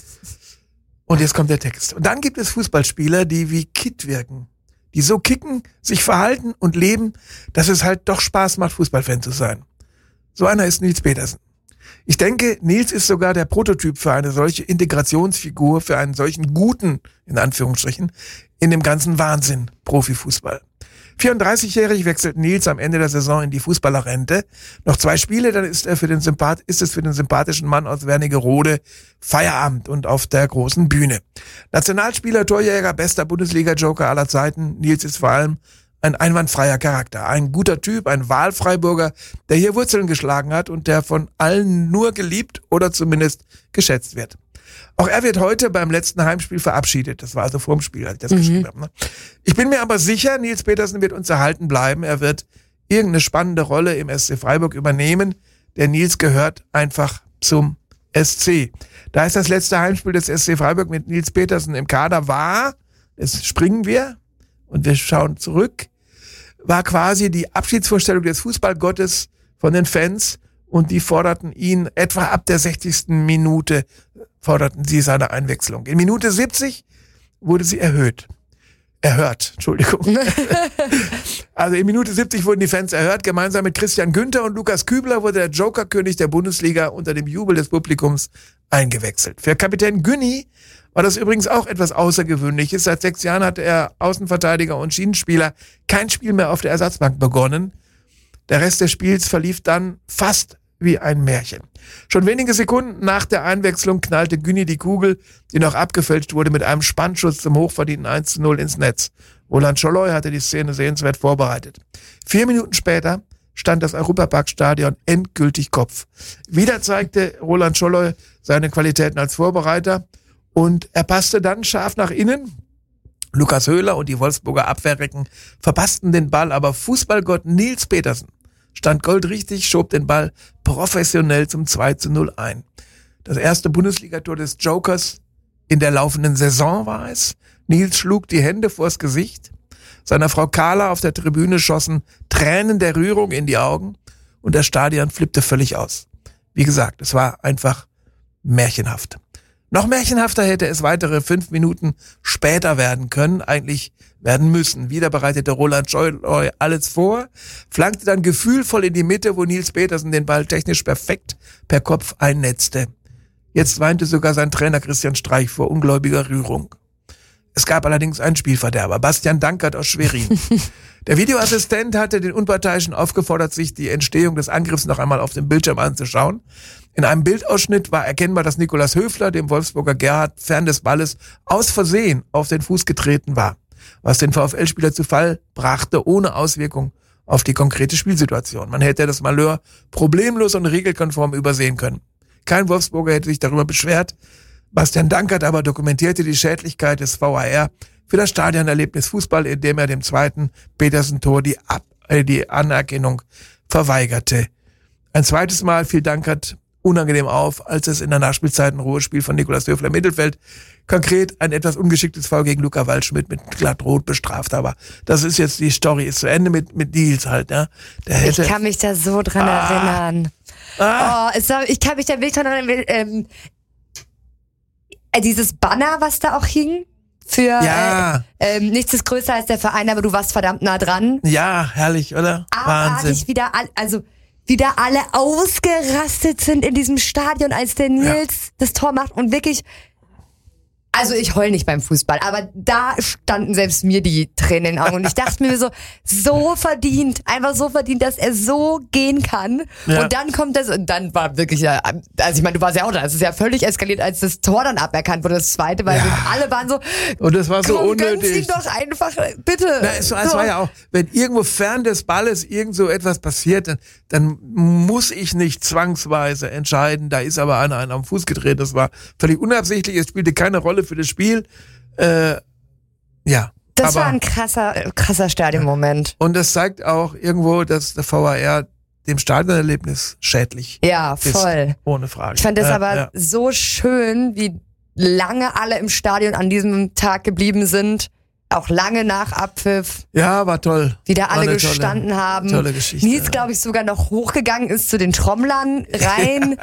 Und jetzt kommt der Text. Und dann gibt es Fußballspieler, die wie Kid wirken. Die so kicken, sich verhalten und leben, dass es halt doch Spaß macht, Fußballfan zu sein. So einer ist Nils Petersen. Ich denke, Nils ist sogar der Prototyp für eine solche Integrationsfigur, für einen solchen guten, in Anführungsstrichen, in dem ganzen Wahnsinn Profifußball. vierunddreißigjährig wechselt Nils am Ende der Saison in die Fußballerrente. Noch zwei Spiele, dann ist er für den Sympath ist es für den sympathischen Mann aus Wernigerode Feierabend und auf der großen Bühne. Nationalspieler, Torjäger, bester Bundesliga-Joker aller Zeiten. Nils ist vor allem ein einwandfreier Charakter, ein guter Typ, ein Wahlfreiburger, der hier Wurzeln geschlagen hat und der von allen nur geliebt oder zumindest geschätzt wird. Auch er wird heute beim letzten Heimspiel verabschiedet. Das war also vorm Spiel, als ich das geschrieben habe. Ne? Ich bin mir aber sicher, Nils Petersen wird uns erhalten bleiben. Er wird irgendeine spannende Rolle im S C Freiburg übernehmen. Der Nils gehört einfach zum S C. Da es das letzte Heimspiel des S C Freiburg mit Nils Petersen im Kader war, jetzt springen wir und wir schauen zurück, war quasi die Abschiedsvorstellung des Fußballgottes von den Fans und die forderten ihn etwa ab der sechzigsten Minute forderten sie seine Einwechslung. In Minute siebzig wurde sie erhöht. Erhört, Entschuldigung. Also in Minute siebzig wurden die Fans erhört. Gemeinsam mit Christian Günther und Lukas Kübler wurde der Jokerkönig der Bundesliga unter dem Jubel des Publikums eingewechselt. Für Kapitän Günni war das übrigens auch etwas Außergewöhnliches. Seit sechs Jahren hatte er Außenverteidiger und Schienenspieler kein Spiel mehr auf der Ersatzbank begonnen. Der Rest des Spiels verlief dann fast wie ein Märchen. Schon wenige Sekunden nach der Einwechslung knallte Günni die Kugel, die noch abgefälscht wurde, mit einem Spannschuss zum hochverdienten eins zu null ins Netz. Roland Scholloy hatte die Szene sehenswert vorbereitet. Vier Minuten später stand das Europaparkstadion endgültig Kopf. Wieder zeigte Roland Scholloy seine Qualitäten als Vorbereiter und er passte dann scharf nach innen. Lukas Höhler und die Wolfsburger Abwehrrecken verpassten den Ball, aber Fußballgott Nils Petersen stand goldrichtig, schob den Ball professionell zum zwei zu null ein. Das erste Bundesligator des Jokers in der laufenden Saison war es. Nils schlug die Hände vors Gesicht. Seiner Frau Carla auf der Tribüne schossen Tränen der Rührung in die Augen und das Stadion flippte völlig aus. Wie gesagt, es war einfach märchenhaft. Noch märchenhafter hätte es weitere fünf Minuten später werden können, eigentlich werden müssen. Wieder bereitete Roland Scholleu alles vor, flankte dann gefühlvoll in die Mitte, wo Nils Petersen den Ball technisch perfekt per Kopf einnetzte. Jetzt weinte sogar sein Trainer Christian Streich vor ungläubiger Rührung. Es gab allerdings einen Spielverderber, Bastian Dankert aus Schwerin. Der Videoassistent hatte den Unparteiischen aufgefordert, sich die Entstehung des Angriffs noch einmal auf dem Bildschirm anzuschauen. In einem Bildausschnitt war erkennbar, dass Nikolaus Höfler, dem Wolfsburger Gerhard, fern des Balles aus Versehen auf den Fuß getreten war, was den VfL-Spieler zu Fall brachte, ohne Auswirkung auf die konkrete Spielsituation. Man hätte das Malheur problemlos und regelkonform übersehen können. Kein Wolfsburger hätte sich darüber beschwert. Bastian Dankert aber dokumentierte die Schädlichkeit des V A R für das Stadionerlebnis Fußball, indem er dem zweiten Petersen-Tor die, Ab- äh, die Anerkennung verweigerte. Ein zweites Mal fiel Dankert unangenehm auf, als es in der Nachspielzeit ein Ruhespiel von Nikolaus Höfler im Mittelfeld konkret ein etwas ungeschicktes Foul gegen Luca Waldschmidt mit glattrot bestraft. Aber das ist jetzt, die Story ist zu Ende mit, mit Nils halt, ja. Der hätte, ich kann mich da so dran ah, erinnern. Ah, oh, es war, ich kann mich da wirklich dran erinnern, ähm, dieses Banner, was da auch hing, für ja. äh, ähm, nichts ist größer als der Verein, aber du warst verdammt nah dran. Ja, herrlich, oder? Abartig Wahnsinn. wieder, also wieder alle ausgerastet sind in diesem Stadion, als der Nils ja. das Tor macht und wirklich, also ich heul nicht beim Fußball, aber da standen selbst mir die Tränen in den Augen und ich dachte mir so, so verdient, einfach so verdient, dass er so gehen kann ja. und dann kommt das und dann war wirklich, ja, also ich meine, du warst ja auch da, es ist ja völlig eskaliert, als das Tor dann aberkannt wurde, das zweite, weil ja. alle waren so, und das war so komm, unnötig. gönn's ihm doch einfach, bitte. Na, es, war, es war ja auch, wenn irgendwo fern des Balles irgend so etwas passiert, dann, dann muss ich nicht zwangsweise entscheiden, da ist aber einer, einer am Fuß gedreht, das war völlig unabsichtlich, es spielte keine Rolle für das Spiel. Äh, ja. Das aber, war ein krasser, krasser Stadionmoment. Und das zeigt auch irgendwo, dass der V A R dem Stadionerlebnis schädlich ja, ist. Voll. Ohne Frage. Ich fand das äh, aber ja. so schön, wie lange alle im Stadion an diesem Tag geblieben sind. Auch lange nach Abpfiff. Ja, war toll. Wieder alle tolle, gestanden haben. Tolle Geschichte. Nils, glaube ich, sogar noch hochgegangen ist zu den Trommlern rein.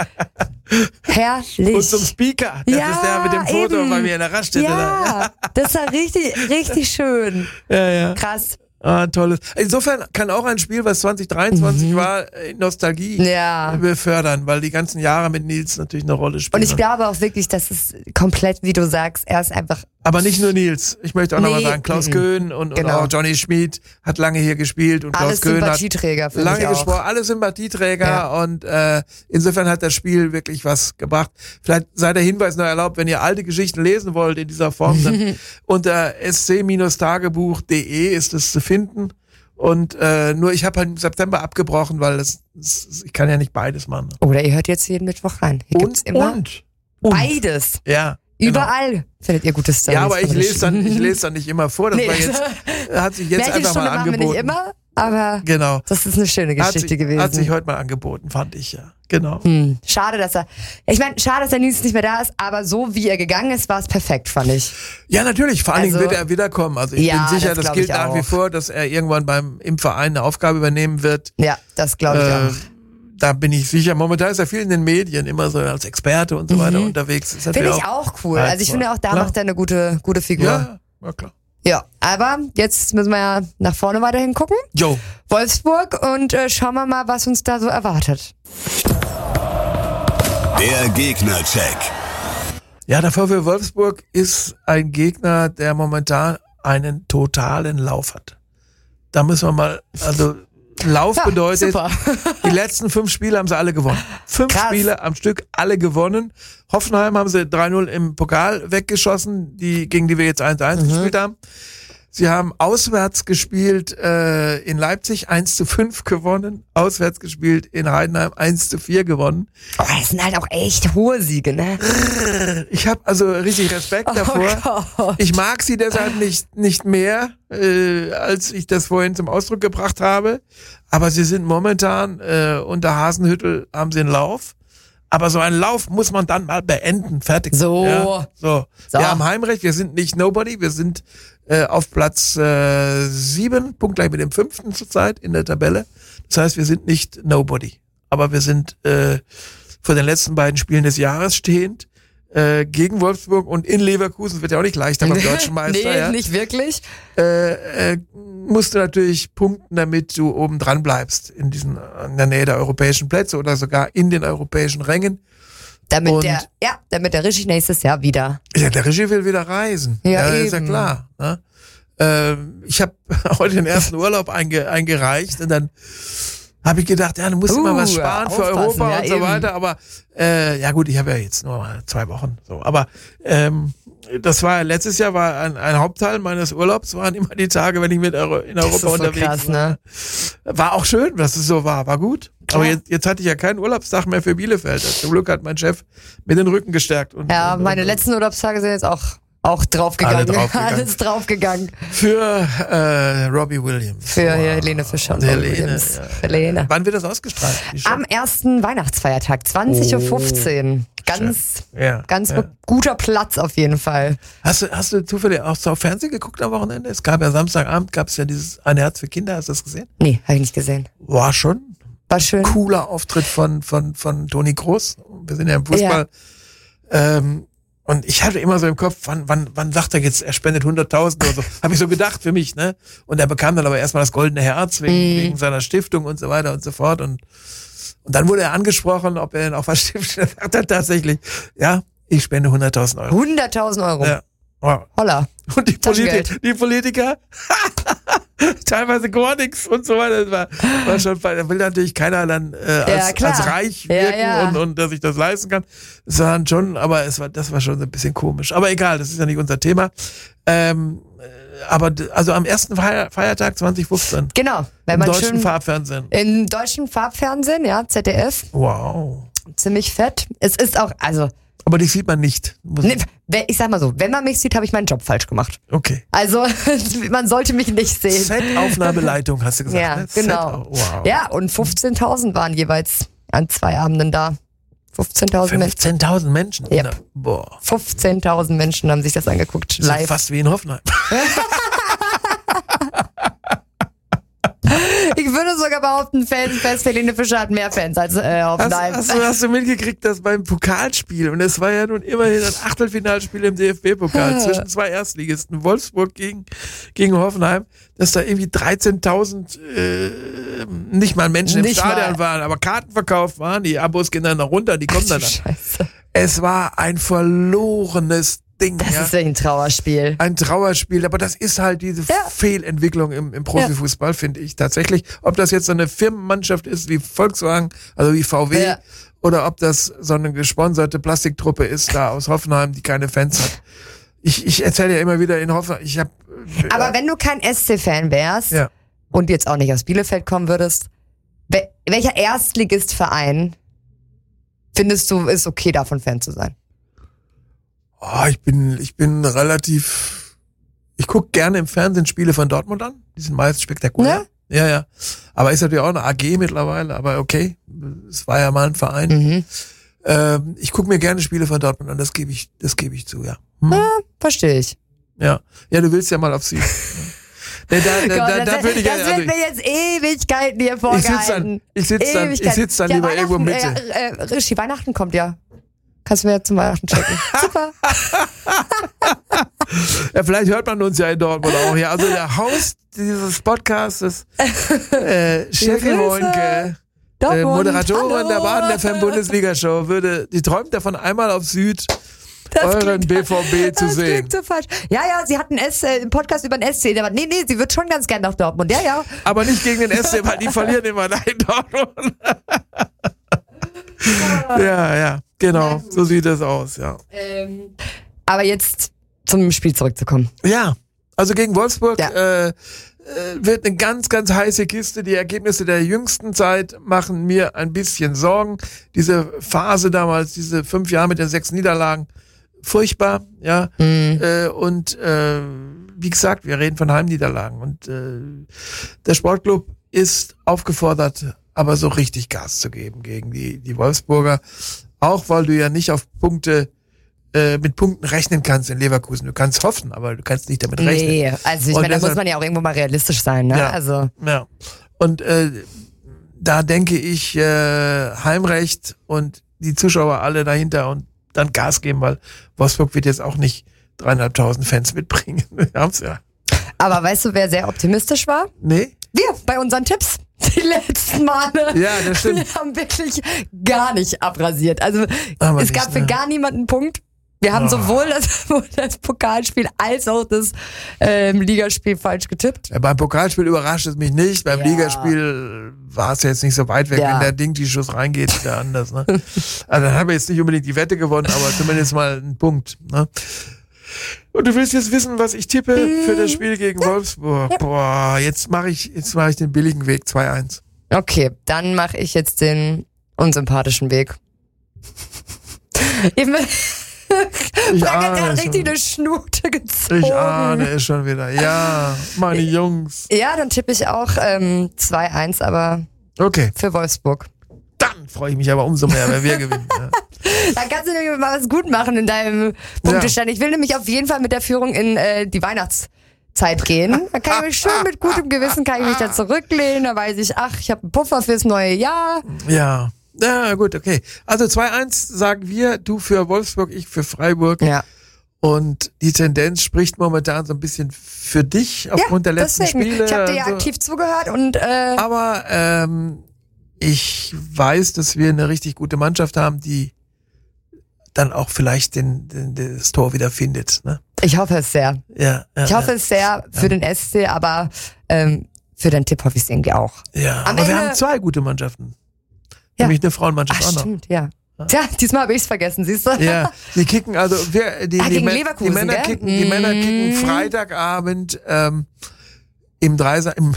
Herrlich. Und zum Speaker. Das ja, ist der mit dem Foto eben. bei mir in der Raststätte. Ja, das war richtig, richtig schön. Ja, ja. Krass. Ah, tolles. Insofern kann auch ein Spiel, was zwanzig dreiundzwanzig mhm. war, Nostalgie ja. befördern, weil die ganzen Jahre mit Nils natürlich eine Rolle spielen. Und ich glaube auch wirklich, dass es komplett, wie du sagst, er ist einfach... Aber nicht nur Nils. Ich möchte auch nee. nochmal sagen, Klaus mhm. Köhn und, genau. und auch Johnny Schmid hat lange hier gespielt. Und Alles Klaus Köhn Sympathieträger, hat lange gesprochen. Alle Sympathieträger. Ja. Und äh, insofern hat das Spiel wirklich was gebracht. Vielleicht sei der Hinweis noch erlaubt, wenn ihr alte Geschichten lesen wollt in dieser Form, dann unter s c tagebuch punkt d e ist es zu finden. Und äh, nur ich habe halt im September abgebrochen, weil das, das ich kann ja nicht beides machen. Oder ihr hört jetzt jeden Mittwoch rein. Hier und, gibt's immer und, und beides. Ja. Überall genau. findet ihr gute Storys. Ja, aber ich lese dann, ich lese dann nicht immer vor. Das nee. war jetzt, hat sich jetzt einfach mal angeboten. Machen wir nicht immer, aber genau. das ist eine schöne Geschichte hat sich, gewesen. Hat sich heute mal angeboten, fand ich ja. Genau. Hm. Schade, dass er, ich meine, schade, dass der Nils nicht mehr da ist, aber so wie er gegangen ist, war es perfekt, fand ich. Ja, natürlich. Vor allen Dingen Also, wird er wiederkommen. Also ich ja, bin sicher, das das gilt nach auch. wie vor, dass er irgendwann beim im Verein eine Aufgabe übernehmen wird. Ja, das glaube ich äh, auch. Da bin ich sicher. Momentan ist er viel in den Medien, immer so als Experte und so weiter Mhm. unterwegs. Finde ich auch cool. Also ich finde auch, da klar. macht er eine gute, gute Figur. Ja, ja klar. Ja, aber jetzt müssen wir ja nach vorne weiterhin gucken. Jo. Wolfsburg und äh, schauen wir mal, was uns da so erwartet. Der Gegnercheck. Ja, der VfL Wolfsburg ist ein Gegner, der momentan einen totalen Lauf hat. Da müssen wir mal, also Lauf ja, bedeutet, super. die letzten fünf Spiele haben sie alle gewonnen. Fünf Krass. Spiele am Stück, alle gewonnen. Hoffenheim haben sie drei null im Pokal weggeschossen, die, gegen die wir jetzt eins eins mhm. gespielt haben. Sie haben auswärts gespielt äh, in Leipzig, eins zu fünf gewonnen. Auswärts gespielt in Heidenheim, eins zu vier gewonnen. Oh, das sind halt auch echt hohe Siege, ne? Ich habe also richtig Respekt Oh davor. Gott. Ich mag sie deshalb nicht nicht mehr, äh, als ich das vorhin zum Ausdruck gebracht habe. Aber sie sind momentan äh, unter Hasenhüttl, haben sie einen Lauf. Aber so einen Lauf muss man dann mal beenden. Fertig. So. Ja, so. So. Wir haben Heimrecht, wir sind nicht Nobody, wir sind äh, auf Platz äh, sieben, punktgleich mit dem fünften zurzeit in der Tabelle. Das heißt, wir sind nicht Nobody. Aber wir sind äh, vor den letzten beiden Spielen des Jahres stehend. äh, gegen Wolfsburg und in Leverkusen, wird ja auch nicht leichter beim deutschen Meister. nee, ja. nicht wirklich. Äh, äh, musst du natürlich punkten, damit du oben dran bleibst in diesen, in der Nähe der europäischen Plätze oder sogar in den europäischen Rängen. Damit Und- der, ja, damit der Rischi nächstes Jahr wieder. Ja, der Regie will wieder reisen. Ja, ist ja eben. klar. Ne? Ähm, ich habe heute den ersten Urlaub einge, eingereicht und dann habe ich gedacht, ja, du musst Uh, immer was sparen für aufpassen, Europa ja, und so eben. weiter. Aber äh, ja gut, ich habe ja jetzt nur mal zwei Wochen. So, aber ähm, das war letztes Jahr war ein, ein Hauptteil meines Urlaubs waren immer die Tage, wenn ich mit Euro, in Das Europa ist so unterwegs krass, war. ne? War auch schön, dass es so war, war gut. Klar. Aber jetzt, jetzt hatte ich ja keinen Urlaubstag mehr für Bielefeld. Zum Glück hat mein Chef mir den Rücken gestärkt. Und, Ja, und, meine und, letzten Urlaubstage sind jetzt auch, auch draufgegangen. Alle draufgegangen. Alles draufgegangen. Für äh, Robbie Williams. Für hier Helene Fischer und Und Robbie Helene, Williams. ja. Helene. Wann wird das ausgestrahlt? Die Show? Am ersten Weihnachtsfeiertag, zwanzig Uhr fünfzehn. Ganz, ja, ganz ja. guter Platz auf jeden Fall. Hast du, hast du zufällig auch so auf Fernsehen geguckt am Wochenende? Es gab ja Samstagabend, gab es ja dieses Ein Herz für Kinder, hast du das gesehen? Nee, habe ich nicht gesehen. War schon War schön. cooler Auftritt von, von, von Toni Kroos. Wir sind ja im Fußball. Ähm, und ich hatte immer so im Kopf, wann, wann, wann sagt er jetzt, er spendet hunderttausend oder so. Habe ich so gedacht für mich, ne? Und er bekam dann aber erstmal das Goldene Herz wegen, Mhm. wegen seiner Stiftung und so weiter und so fort. Und, und dann wurde er angesprochen, ob er denn auch was stiftet. Er sagt er tatsächlich, ja, ich spende hunderttausend Euro. hunderttausend Euro. Ja. Wow. Holla. Und die, Taschengeld. Politi die Politiker, teilweise gar nichts und so weiter. Das war, war schon, da will natürlich keiner dann äh, als, Ja, klar. als reich Ja, wirken ja. Und, und dass ich das leisten kann. Das war schon, aber es war, das war schon so ein bisschen komisch. Aber egal, das ist ja nicht unser Thema. Ähm, äh, aber d- also am ersten Feier Feiertag zwanzig fünfzehn Genau. Wenn im man deutschen schön Farbfernsehen. im deutschen Farbfernsehen, ja, Z D F, Wow. ziemlich fett. Es ist auch, also, Aber die sieht man nicht. Muss ne, wenn- ich sag mal so, wenn man mich sieht, habe ich meinen Job falsch gemacht. Okay. Also, man sollte mich nicht sehen. Set-Aufnahmeleitung, hast du gesagt. Ja, ne? genau. Set- wow. Ja, und fünfzehntausend waren jeweils an zwei Abenden da. fünfzehntausend Menschen. fünfzehntausend Menschen. Ja. Na, Boah. fünfzehntausend Menschen haben sich das angeguckt, Das ist live. fast wie in Hoffenheim. Ich würde sogar behaupten, Fans, Helene Fischer hat mehr Fans als äh, Hast, Hoffenheim. hast, du, hast du mitgekriegt, dass beim Pokalspiel, und es war ja nun immerhin ein Achtelfinalspiel im D F B-Pokal zwischen zwei Erstligisten, Wolfsburg gegen, gegen Hoffenheim, dass da irgendwie dreizehntausend äh, nicht mal Menschen Nicht im Stadion mal. waren, aber Karten verkauft waren, die Abos gehen dann noch runter, die kommen dann. Scheiße. Es war ein verlorenes Ding. Das ja. ist wirklich ein Trauerspiel. Ein Trauerspiel, aber das ist halt diese Ja. Fehlentwicklung im, im Profifußball, finde ich tatsächlich. Ob das jetzt so eine Firmenmannschaft ist wie Volkswagen, also wie V W, Ja. oder ob das so eine gesponserte Plastiktruppe ist da aus Hoffenheim, die keine Fans hat. Ich, ich erzähle ja immer wieder in Hoffenheim, ich habe... Aber wenn du kein S C-Fan wärst Ja. und jetzt auch nicht aus Bielefeld kommen würdest, wel- welcher Erstligistverein findest du, ist okay, davon Fan zu sein? Oh, ich bin, ich bin relativ... Ich gucke gerne im Fernsehen Spiele von Dortmund an. Die sind meist spektakulär. Ne? Ja, ja. Aber ist natürlich auch eine A G mittlerweile, aber okay. Es war ja mal ein Verein. Mhm. Ähm, ich gucke mir gerne Spiele von Dortmund an, das gebe ich, das gebe ich zu, ja. Hm? Verstehe ich. Ja. Ja, du willst ja mal auf Süd. Nee, da, da, Gott, da, da das würde ich das also, wird mir jetzt Ewigkeiten hier ich sitze dann, vorgehalten. ich sitz dann, ich Ewigkeiten. sitz dann Ja, lieber irgendwo Weihnachten, Mitte. Äh, äh, Rischi, Weihnachten kommt ja. Kannst du mir ja zum Weihnachten checken. Super. Ja, vielleicht hört man uns ja in Dortmund auch. Ja, also der Host dieses Podcasts ist äh, Steffi Grüße. Wohnke, äh, Dortmund, Moderatorin der hallo. Baden F M Bundesliga-Show, würde, die träumt davon, einmal auf Süd Das euren klingt- B V B zu das sehen. klingt so falsch. Ja, ja, sie hat einen, S, äh, einen Podcast über den S C. Aber nee, nee, sie wird schon ganz gern nach Dortmund. Ja, ja. Aber nicht gegen den S C, weil die verlieren immer da in Dortmund. Ja, ja, genau. So sieht das aus, ja. Ähm, aber jetzt zum Spiel zurückzukommen. Ja, also gegen Wolfsburg Ja. äh, äh, wird eine ganz, ganz heiße Kiste. Die Ergebnisse der jüngsten Zeit machen mir ein bisschen Sorgen. Diese Phase damals, diese fünf Jahre mit den sechs Niederlagen, furchtbar, ja. Äh, und äh, wie gesagt, wir reden von Heimniederlagen. Und äh, der Sportclub ist aufgefordert, aber so richtig Gas zu geben gegen die, die Wolfsburger. Auch weil du ja nicht auf Punkte äh, mit Punkten rechnen kannst in Leverkusen. Du kannst hoffen, aber du kannst nicht damit rechnen. Nee, also ich Und meine, da deshalb- muss man ja auch irgendwo mal realistisch sein, ne? Ja. Also, Ja. Und äh, da denke ich, äh, Heimrecht und die Zuschauer alle dahinter und dann Gas geben, weil Wolfsburg wird jetzt auch nicht dreieinhalbtausend Fans mitbringen. Wir haben's ja. Aber weißt du, wer sehr optimistisch war? Nee? Wir, bei unseren Tipps. Die letzten Male. Ja, das stimmt. Wir haben wirklich gar nicht abrasiert. Also Aber es nicht, gab für ne? gar niemanden einen Punkt. Wir haben Oh. sowohl das, sowohl das Pokalspiel als auch das ähm, Ligaspiel falsch getippt. Ja, beim Pokalspiel überrascht es mich nicht. Beim Ja. Ligaspiel war es jetzt nicht so weit weg. Ja. Wenn der Ding die Schuss reingeht, ist der anders. Ne? Also dann haben wir jetzt nicht unbedingt die Wette gewonnen, aber zumindest mal einen Punkt. Ne? Und du willst jetzt wissen, was ich tippe für das Spiel gegen Wolfsburg. Boah, jetzt mache ich, jetzt mache ich den billigen Weg zwei eins. Okay, dann mache ich jetzt den unsympathischen Weg. Ich bin Ich Frank hat ahne gerade schon. richtig eine Schnute gezogen. Ich ahne es schon wieder. Ja, meine Jungs. Ja, dann tippe ich auch ähm, zwei eins, aber Okay, für Wolfsburg. dann freue ich mich aber umso mehr, wenn wir gewinnen. Ja. Da kannst du nämlich mal was gut machen in deinem Punktestand. Ich will nämlich auf jeden Fall mit der Führung in äh, die Weihnachtszeit gehen. Da kann ich mich schön mit gutem Gewissen kann ich mich da zurücklehnen. Da weiß ich, ach, ich habe einen Puffer fürs neue Jahr. Ja. Ja, gut, okay. Also zwei eins sagen wir, du für Wolfsburg, ich für Freiburg. Ja, Und die Tendenz spricht momentan so ein bisschen für dich aufgrund der letzten deswegen. Spiele. Ich habe dir ja und so. aktiv zugehört und äh, Aber ähm, ich weiß, dass wir eine richtig gute Mannschaft haben, die dann auch vielleicht den, den, das Tor wieder findet. Ne? ich hoffe es sehr. Ja, ja, Ich hoffe ja. es sehr für den S C, aber ähm, für den Tipp hoffe ich es irgendwie auch. Ja, Am aber wir Ende- haben zwei gute Mannschaften. Ja. Nämlich eine Frauenmannschaft Ach, auch noch. stimmt, ja. Tja, diesmal habe ich es vergessen, siehst du? Ja, die kicken also wir, die, Ah, die, gegen Mä- Leverkusen, die Männer gell? kicken, die Männer kicken Mhm. Freitagabend ähm, im Dreiser im,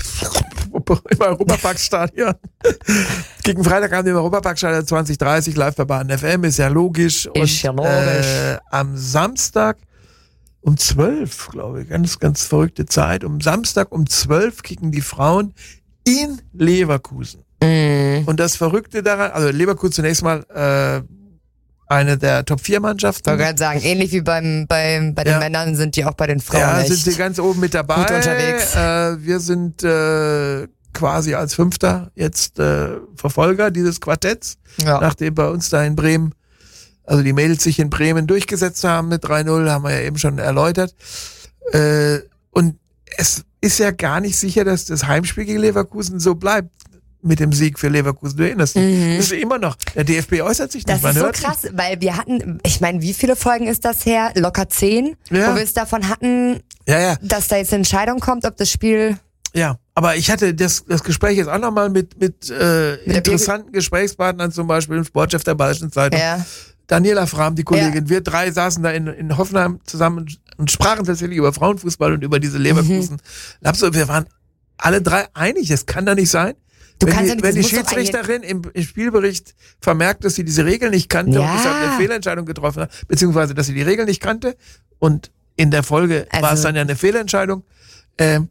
im Europaparkstadion. Gegen Freitagabend im Europaparkstadion zwanzig dreißig live bei Bahn F M, ist ja logisch. Und Ist ja logisch. Äh, am Samstag um zwölf, glaube ich, ganz, ganz verrückte Zeit. Um Samstag um zwölf kicken die Frauen in Leverkusen. Mhm. Und das Verrückte daran, also Leverkusen zunächst mal äh, eine der Top vier Mannschaften. Ich wollte gerade sagen, ähnlich wie beim, beim, bei den Ja. Männern sind die auch bei den Frauen Ja, echt. sind sie ganz oben mit dabei. gut unterwegs. Äh, wir sind äh, quasi als Fünfter jetzt äh, Verfolger dieses Quartetts, ja. nachdem bei uns da in Bremen, also die Mädels sich in Bremen durchgesetzt haben mit drei null, haben wir ja eben schon erläutert. Äh, und es ist ja gar nicht sicher, dass das Heimspiel gegen Leverkusen so bleibt mit dem Sieg für Leverkusen. Du erinnerst dich. Mhm. Das ist immer noch. Der D F B äußert sich nicht. Das Man ist so hört krass, weil wir hatten, ich meine, wie viele Folgen ist das her? Locker zehn, Ja. wo wir es davon hatten, nicht. Ja, ja. dass da jetzt eine Entscheidung kommt, ob das Spiel. Ja, aber ich hatte das, das Gespräch jetzt auch nochmal mit, mit, äh, der interessanten Gesprächspartnern, zum Beispiel im Sportchef der Bayerischen Zeitung. Ja. Daniela Frahm, die Kollegin. Wir drei saßen da in, in Hoffenheim zusammen und, und sprachen tatsächlich über Frauenfußball und über diese Leverkusen. Mhm. Wir waren alle drei einig, das kann da nicht sein. Du wenn kannst die, ja nicht- wenn das die muss doch Schiedsrichterin im, im Spielbericht vermerkt, dass sie diese Regel nicht kannte Ja. und deshalb eine Fehlentscheidung getroffen hat, beziehungsweise dass sie die Regel nicht kannte und in der Folge Also- war es dann ja eine Fehlentscheidung, ähm,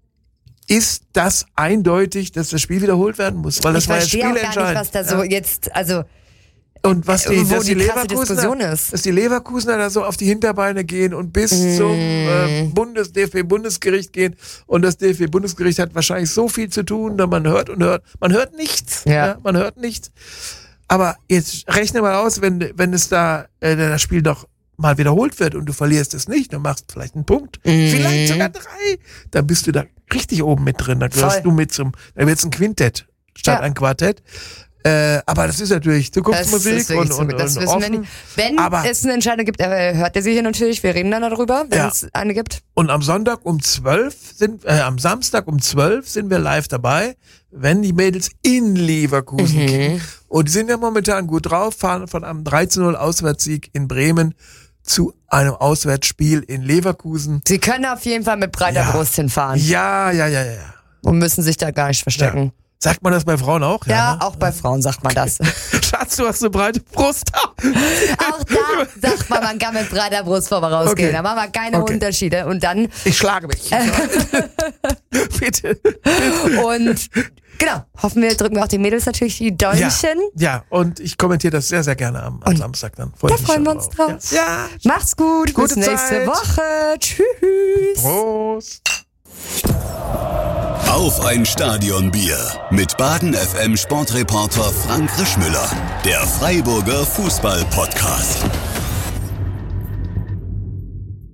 ist das eindeutig, dass das Spiel wiederholt werden muss, weil das Ich war ja verstehe auch gar nicht, spielentscheidend. was da so jetzt, also Und was die, wo dass die die, krasse Diskussion Leverkusener, ist. dass die Leverkusener da so auf die Hinterbeine gehen und bis Mm. zum äh, Bundes, D F B-Bundesgericht gehen und das D F B-Bundesgericht hat wahrscheinlich so viel zu tun, da man hört und hört, man hört nichts, Ja. man hört nichts. Aber jetzt rechne mal aus, wenn wenn es da äh, das Spiel doch mal wiederholt wird und du verlierst es nicht, du machst vielleicht einen Punkt, Mhm. vielleicht sogar drei, dann bist du da richtig oben mit drin, dann gehörst Voll. du mit zum, dann wird's ein Quintett statt Ja. ein Quartett. Äh, aber das ist natürlich das Zukunftsmusik ist wirklich und, so, und, das und wissen offen. wir nicht. Wenn Aber- es eine Entscheidung gibt, äh, hört ihr sie hier natürlich, wir reden dann darüber, wenn Ja. es eine gibt. Und am Sonntag um zwölf sind, äh, am Samstag um zwölf sind wir live dabei, wenn die Mädels in Leverkusen Mhm. kicken. Und die sind ja momentan gut drauf, fahren von einem dreizehn null Auswärtssieg in Bremen zu einem Auswärtsspiel in Leverkusen. Sie können auf jeden Fall mit breiter Ja. Brust hinfahren Ja, ja, ja, ja, ja. und müssen sich da gar nicht verstecken. Ja. Sagt man das bei Frauen auch? Ja, ne? auch bei Frauen sagt man das. Schatz, du hast eine breite Brust. Auch da sagt man, man kann mit breiter Brust vorne rausgehen. Okay. Da machen wir keine Okay. Unterschiede. Und dann, Ich schlage mich. Bitte. und genau, hoffen wir, drücken wir auch den Mädels natürlich die Ja, Däumchen. ja, und ich kommentiere das sehr, sehr gerne am, am Und Samstag dann. Freu Da ich mich freuen wir schon uns drauf. drauf. Ja. Macht's gut, Gute bis nächste Zeit. Woche. Tschüss. Prost. Auf ein Stadionbier mit Baden F M Sportreporter Frank Rischmüller. Der Freiburger Fußball-Podcast.